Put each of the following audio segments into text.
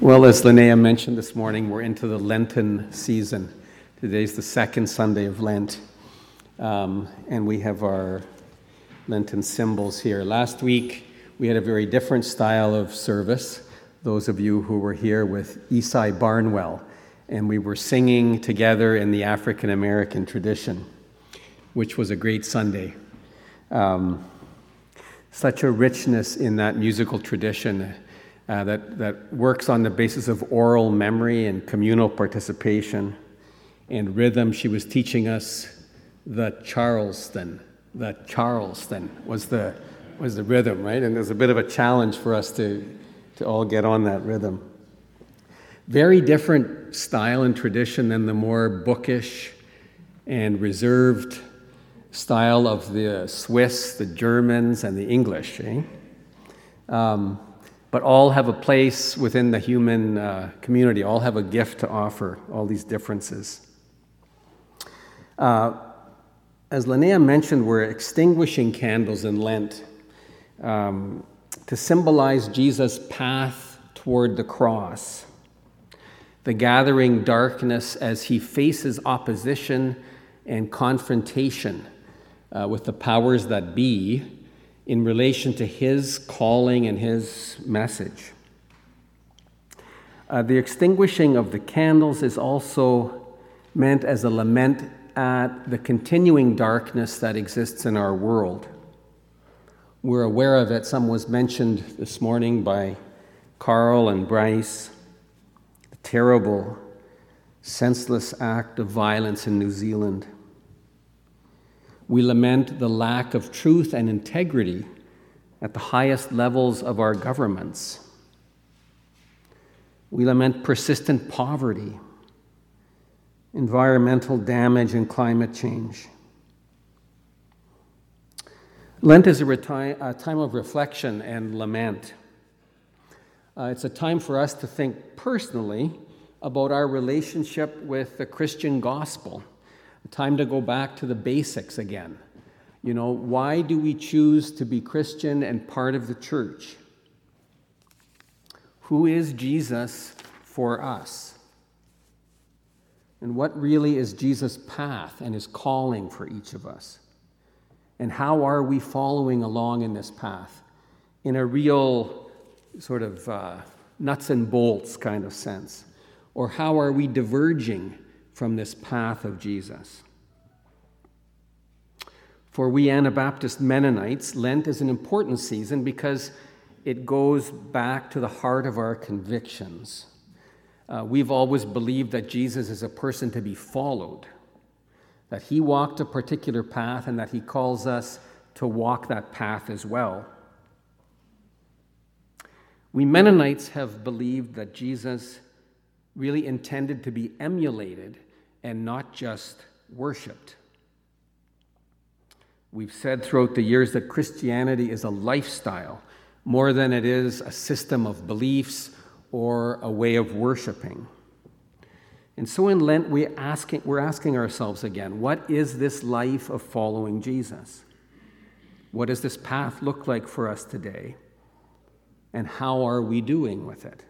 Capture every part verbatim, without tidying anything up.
Well, as Linnea mentioned this morning, we're into the Lenten season. Today's the second Sunday of Lent, um, and we have our Lenten symbols here. Last week, we had a very different style of service, those of you who were here with Esai Barnwell, and we were singing together in the African American tradition, which was a great Sunday. Um, such a richness in that musical tradition uh, that, that works on the basis of oral memory and communal participation and rhythm. She was teaching us the Charleston. The Charleston was the was the rhythm, right? And there's a bit of a challenge for us to, to all get on that rhythm. Very different style and tradition than the more bookish and reserved style of the Swiss, the Germans, and the English. Eh? Um, but all have a place within the human uh, community. All have a gift to offer, all these differences. Uh, as Linnea mentioned, we're extinguishing candles in Lent um, to symbolize Jesus' path toward the cross, the gathering darkness as he faces opposition and confrontation uh, with the powers that be in relation to his calling and his message. Uh, the extinguishing of the candles is also meant as a lament at the continuing darkness that exists in our world. We're aware of it. Some was mentioned this morning by Carl and Bryce. The terrible, senseless act of violence in New Zealand. We lament the lack of truth and integrity at the highest levels of our governments. We lament persistent poverty, environmental damage, and climate change. Lent is a, reti- a time of reflection and lament. Uh, it's a time for us to think personally about our relationship with the Christian gospel. A time to go back to the basics again. You know, why do we choose to be Christian and part of the church? Who is Jesus for us? And what really is Jesus' path and his calling for each of us? And how are we following along in this path in a real sort of uh, nuts and bolts kind of sense? Or how are we diverging from this path of Jesus? For we Anabaptist Mennonites, Lent is an important season because it goes back to the heart of our convictions. Uh, we've always believed that Jesus is a person to be followed, that he walked a particular path and that he calls us to walk that path as well. We Mennonites have believed that Jesus really intended to be emulated and not just worshipped. We've said throughout the years that Christianity is a lifestyle more than it is a system of beliefs or a way of worshiping. And so in Lent, we're asking, we're asking ourselves again, what is this life of following Jesus? What does this path look like for us today? And how are we doing with it?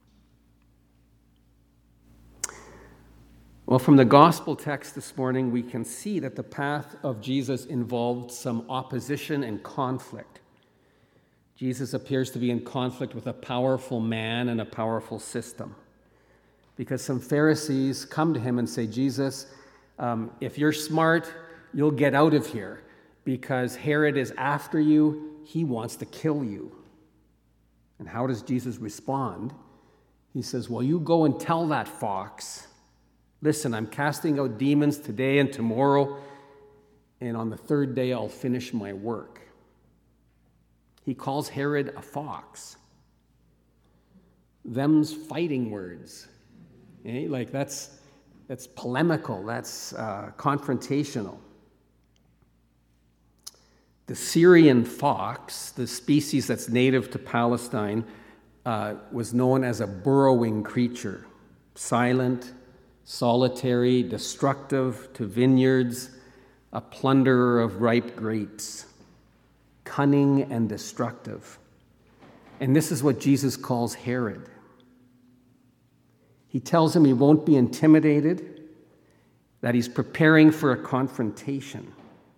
Well, from the gospel text this morning, we can see that the path of Jesus involved some opposition and conflict. Jesus appears to be in conflict with a powerful man and a powerful system. Because some Pharisees come to him and say, Jesus, um, if you're smart, you'll get out of here because Herod is after you. He wants to kill you. And how does Jesus respond? He says, well, you go and tell that fox, listen, I'm casting out demons today and tomorrow, and on the third day I'll finish my work. He calls Herod a fox. Them's fighting words. Eh? Like that's that's polemical, that's uh, confrontational. The Syrian fox, the species that's native to Palestine, uh, was known as a burrowing creature, silent, solitary, destructive to vineyards, a plunderer of ripe grapes, cunning and destructive. And this is what Jesus calls Herod. He tells him he won't be intimidated, that he's preparing for a confrontation.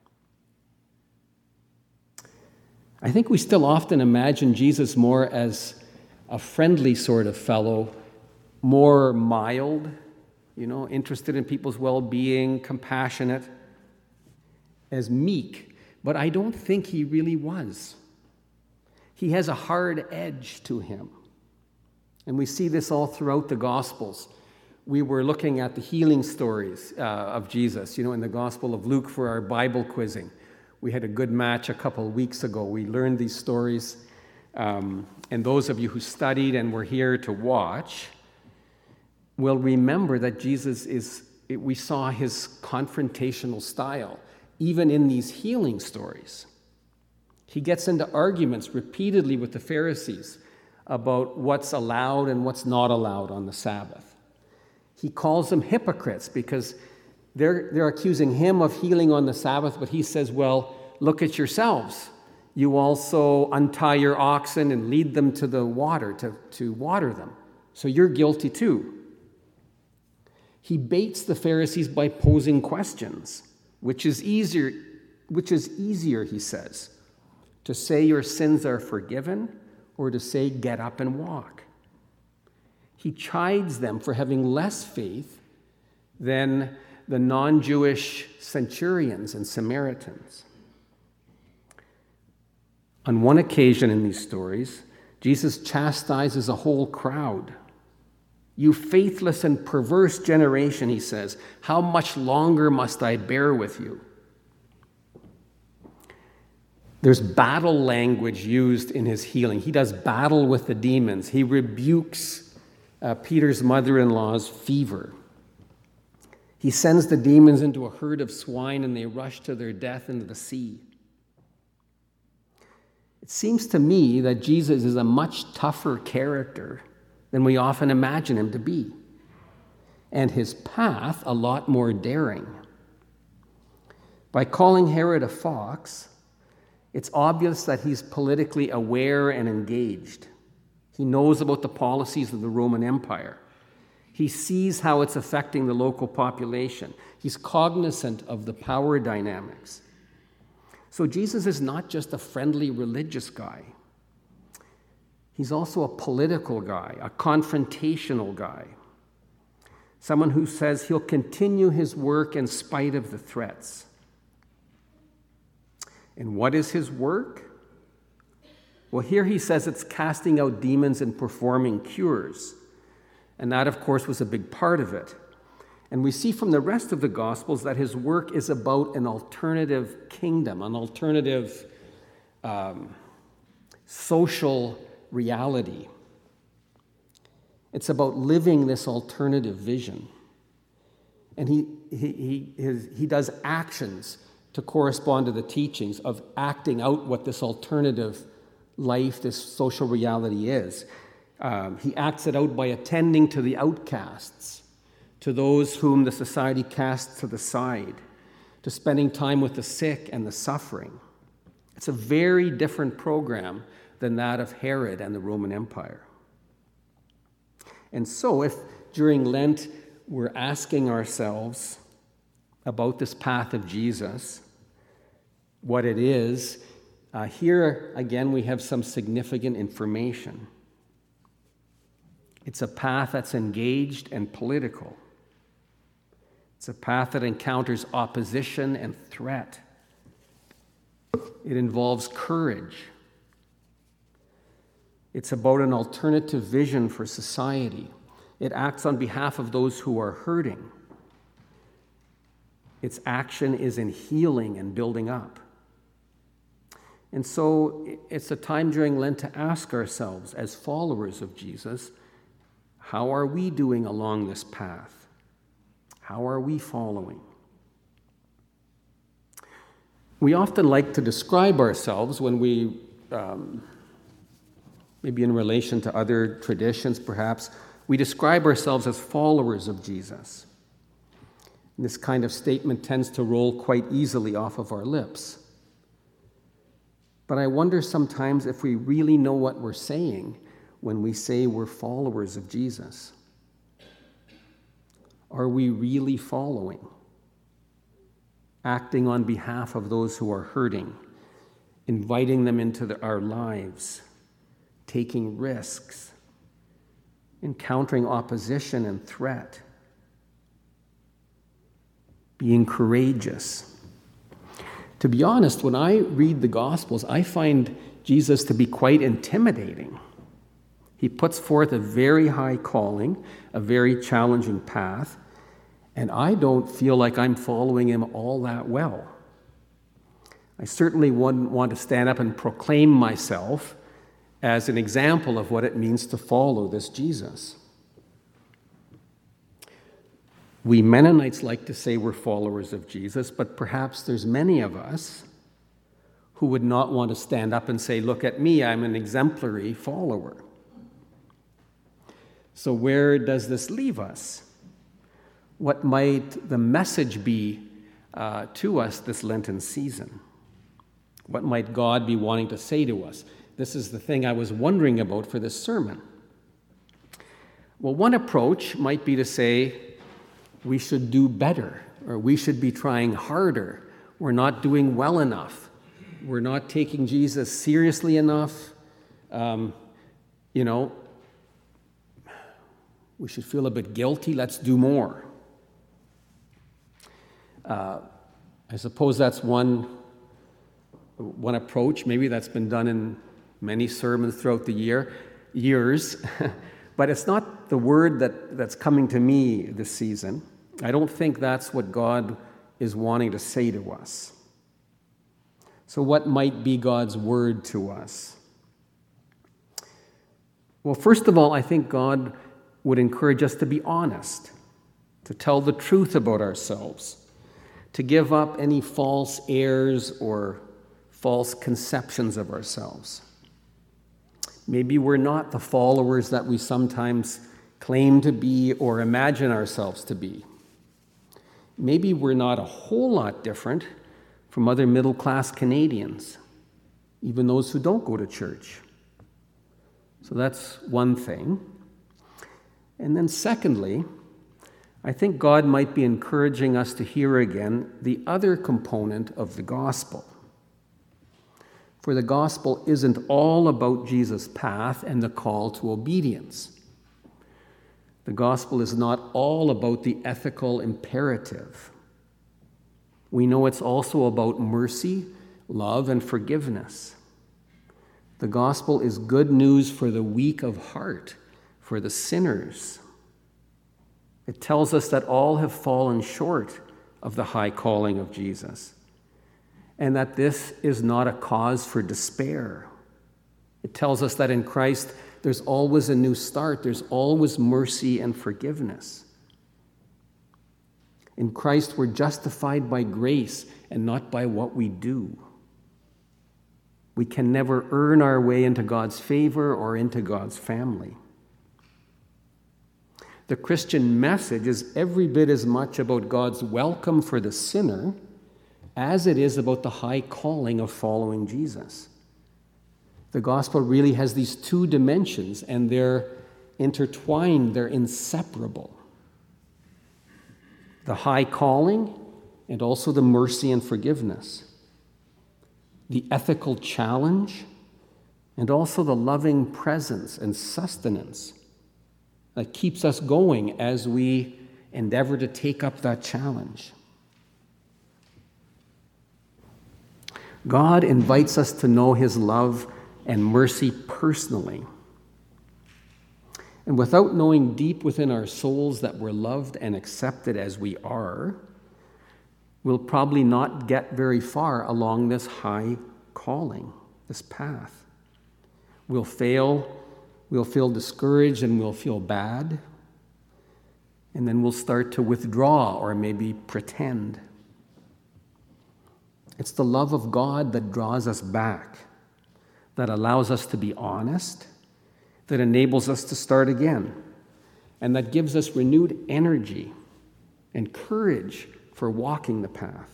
I think we still often imagine Jesus more as a friendly sort of fellow, more mild, you know, interested in people's well-being, compassionate, as meek. But I don't think he really was. He has a hard edge to him. And we see this all throughout the Gospels. We were looking at the healing stories uh, of Jesus, you know, in the Gospel of Luke for our Bible quizzing. We had a good match a couple of weeks ago. We learned these stories. Um, and those of you who studied and were here to watch will remember that Jesus is, we saw his confrontational style, even in these healing stories. He gets into arguments repeatedly with the Pharisees about what's allowed and what's not allowed on the Sabbath. He calls them hypocrites because they're, they're accusing him of healing on the Sabbath, but he says, well, look at yourselves. You also untie your oxen and lead them to the water to, to water them. So you're guilty too. He baits the Pharisees by posing questions, which is easier, which is easier, he says, to say your sins are forgiven or to say get up and walk. He chides them for having less faith than the non-Jewish centurions and Samaritans. On one occasion in these stories, Jesus chastises a whole crowd. You faithless and perverse generation, he says, how much longer must I bear with you? There's battle language used in his healing. He does battle with the demons. He rebukes uh, Peter's mother-in-law's fever. He sends the demons into a herd of swine and they rush to their death into the sea. It seems to me that Jesus is a much tougher character than we often imagine him to be, and his path a lot more daring. By calling Herod a fox, it's obvious that he's politically aware and engaged. He knows about the policies of the Roman Empire. He sees how it's affecting the local population. He's cognizant of the power dynamics. So Jesus is not just a friendly religious guy. He's also a political guy, a confrontational guy, someone who says he'll continue his work in spite of the threats. And what is his work? Well, here he says it's casting out demons and performing cures. And that, of course, was a big part of it. And we see from the rest of the Gospels that his work is about an alternative kingdom, an alternative um, social reality. It's about living this alternative vision. And he, he, he, his, he does actions to correspond to the teachings of acting out what this alternative life, this social reality is. Um, he acts it out by attending to the outcasts, to those whom the society casts to the side, to spending time with the sick and the suffering. It's a very different program than that of Herod and the Roman Empire. And so if during Lent we're asking ourselves about this path of Jesus, what it is, uh, here again we have some significant information. It's a path that's engaged and political. It's a path that encounters opposition and threat. It involves courage. It's about an alternative vision for society. It acts on behalf of those who are hurting. Its action is in healing and building up. And so it's a time during Lent to ask ourselves, as followers of Jesus, how are we doing along this path? How are we following? We often like to describe ourselves when we, um, maybe in relation to other traditions perhaps, we describe ourselves as followers of Jesus. And this kind of statement tends to roll quite easily off of our lips. But I wonder sometimes if we really know what we're saying when we say we're followers of Jesus. are we really following? Acting on behalf of those who are hurting, inviting them into the, our lives, taking risks, encountering opposition and threat, being courageous. To be honest, when I read the Gospels, I find Jesus to be quite intimidating. He puts forth a very high calling, a very challenging path, and I don't feel like I'm following him all that well. I certainly wouldn't want to stand up and proclaim myself as an example of what it means to follow this Jesus. We Mennonites like to say we're followers of Jesus, but perhaps there's many of us who would not want to stand up and say, look at me, I'm an exemplary follower. So where does this leave us? What might the message be uh, to us this Lenten season? What might God be wanting to say to us? This is the thing I was wondering about for this sermon. Well, one approach might be to say we should do better, or we should be trying harder. We're not doing well enough. We're not taking Jesus seriously enough. Um, you know, we should feel a bit guilty. Let's do more. Uh, I suppose that's one, one approach. Maybe that's been done in many sermons throughout the year, years. But it's not the word that, that's coming to me this season. I don't think that's what God is wanting to say to us. So what might be God's word to us? Well, first of all, I think God would encourage us to be honest, to tell the truth about ourselves, to give up any false airs or false conceptions of ourselves. Maybe we're not the followers that we sometimes claim to be or imagine ourselves to be. Maybe we're not a whole lot different from other middle-class Canadians, even those who don't go to church. So that's one thing. And then secondly, I think God might be encouraging us to hear again the other component of the gospel. For the gospel isn't all about Jesus' path and the call to obedience. The gospel is not all about the ethical imperative. We know it's also about mercy, love, and forgiveness. The gospel is good news for the weak of heart, for the sinners. It tells us that all have fallen short of the high calling of Jesus, and that this is not a cause for despair. It tells us that in Christ there's always a new start, there's always mercy and forgiveness. In Christ we're justified by grace and not by what we do. We can never earn our way into God's favor or into God's family. The Christian message is every bit as much about God's welcome for the sinner as it is about the high calling of following Jesus. The gospel really has these two dimensions, and they're intertwined, they're inseparable. The high calling and also the mercy and forgiveness. The ethical challenge and also the loving presence and sustenance that keeps us going as we endeavor to take up that challenge. God invites us to know his love and mercy personally. And without knowing deep within our souls that we're loved and accepted as we are, we'll probably not get very far along this high calling, this path. We'll fail, we'll feel discouraged, and we'll feel bad. And then we'll start to withdraw or maybe pretend. It's the love of God that draws us back, that allows us to be honest, that enables us to start again, and that gives us renewed energy and courage for walking the path.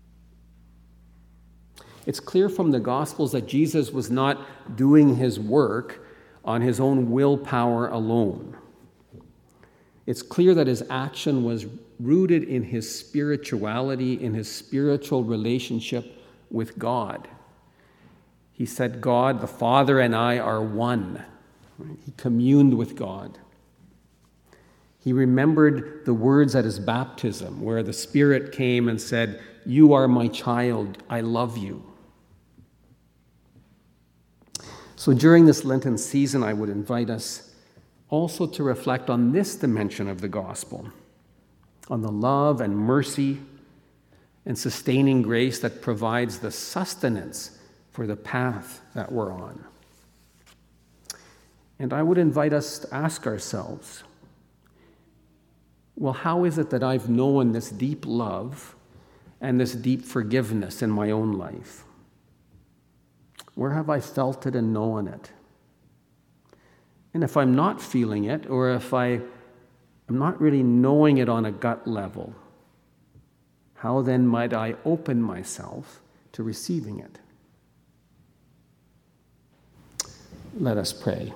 It's clear from the Gospels that Jesus was not doing his work on his own willpower alone. it's clear that his action was rooted in his spirituality, in his spiritual relationship with God. He said, God, the Father and I are one. He communed with God. He remembered the words at his baptism where the Spirit came and said, you are my child, I love you. So during this Lenten season, I would invite us also to reflect on this dimension of the gospel, on the love and mercy and sustaining grace that provides the sustenance for the path that we're on. And I would invite us to ask ourselves, well, how is it that I've known this deep love and this deep forgiveness in my own life? Where have I felt it and known it? And if I'm not feeling it, or if I, I'm not really knowing it on a gut level, how then might I open myself to receiving it? Let us pray.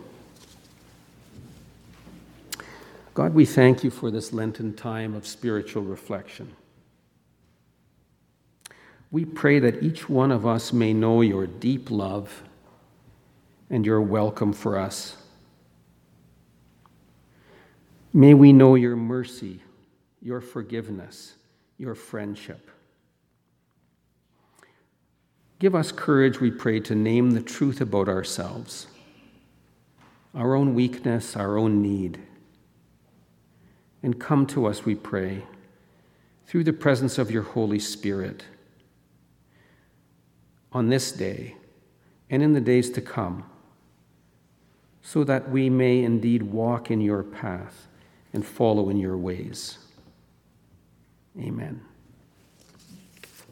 God, we thank you for this Lenten time of spiritual reflection. We pray that each one of us may know your deep love and your welcome for us. May we know your mercy, your forgiveness, your friendship. Give us courage, we pray, to name the truth about ourselves, our own weakness, our own need. And come to us, we pray, through the presence of your Holy Spirit, on this day and in the days to come, so that we may indeed walk in your path and follow in your ways. Amen.